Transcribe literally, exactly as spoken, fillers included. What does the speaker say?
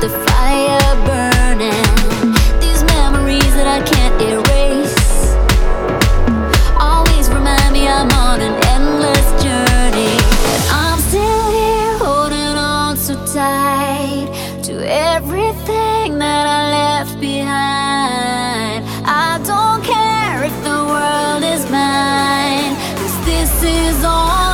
the fire burning. These memories that I can't erase always remind me I'm on an endless journey. And I'm still here holding on so tight to everything that I left behind. I don't care if the world is mine, 'cause this is all